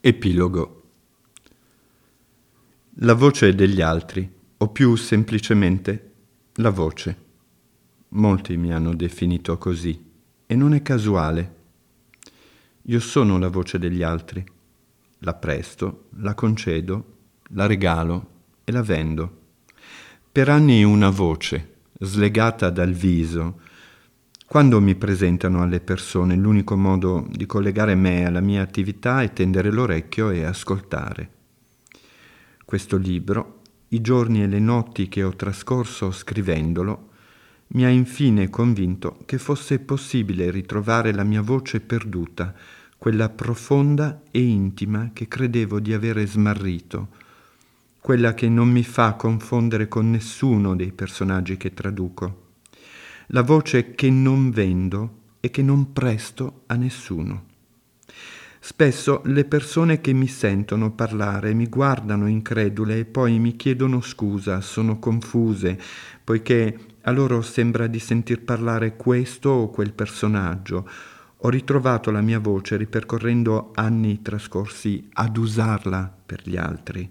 Epilogo. La voce degli altri, o più semplicemente la voce. Molti mi hanno definito così, e non è casuale. Io sono la voce degli altri. La presto, la concedo, la regalo e la vendo. Per anni una voce, slegata dal viso. Quando mi presentano alle persone, l'unico modo di collegare me alla mia attività è tendere l'orecchio e ascoltare. Questo libro, i giorni e le notti che ho trascorso scrivendolo, mi ha infine convinto che fosse possibile ritrovare la mia voce perduta, quella profonda e intima che credevo di avere smarrito, quella che non mi fa confondere con nessuno dei personaggi che traduco. La voce che non vendo e che non presto a nessuno. Spesso le persone che mi sentono parlare mi guardano incredule e poi mi chiedono scusa, sono confuse, poiché a loro sembra di sentir parlare questo o quel personaggio. Ho ritrovato la mia voce ripercorrendo anni trascorsi ad usarla per gli altri.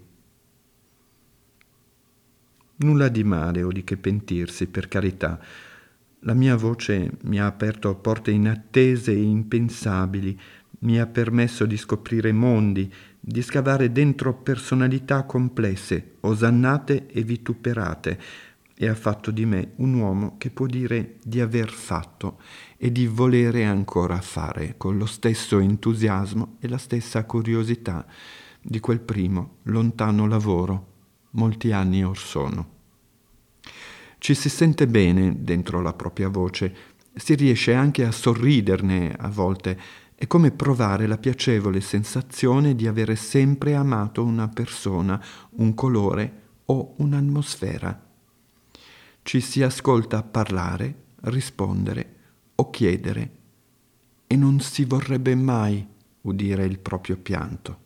Nulla di male o di che pentirsi, per carità. La mia voce mi ha aperto porte inattese e impensabili, mi ha permesso di scoprire mondi, di scavare dentro personalità complesse, osannate e vituperate, e ha fatto di me un uomo che può dire di aver fatto e di volere ancora fare, con lo stesso entusiasmo e la stessa curiosità di quel primo lontano lavoro, molti anni or sono. Ci si sente bene dentro la propria voce, si riesce anche a sorriderne a volte, è come provare la piacevole sensazione di avere sempre amato una persona, un colore o un'atmosfera. Ci si ascolta parlare, rispondere o chiedere e non si vorrebbe mai udire il proprio pianto.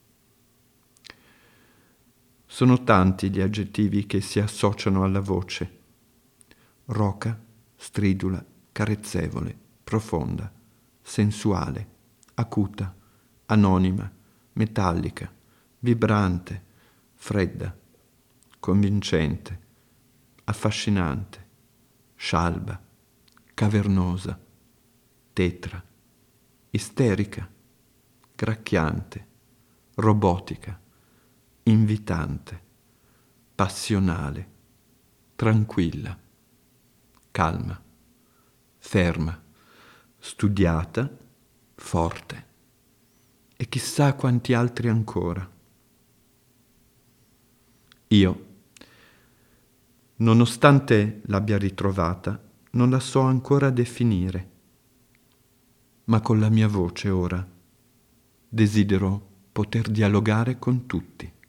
Sono tanti gli aggettivi che si associano alla voce. Roca, stridula, carezzevole, profonda, sensuale, acuta, anonima, metallica, vibrante, fredda, convincente, affascinante, scialba, cavernosa, tetra, isterica, gracchiante, robotica, invitante, passionale, tranquilla, calma, ferma, studiata, forte e chissà quanti altri ancora. Io, nonostante l'abbia ritrovata, non la so ancora definire, ma con la mia voce ora desidero poter dialogare con tutti.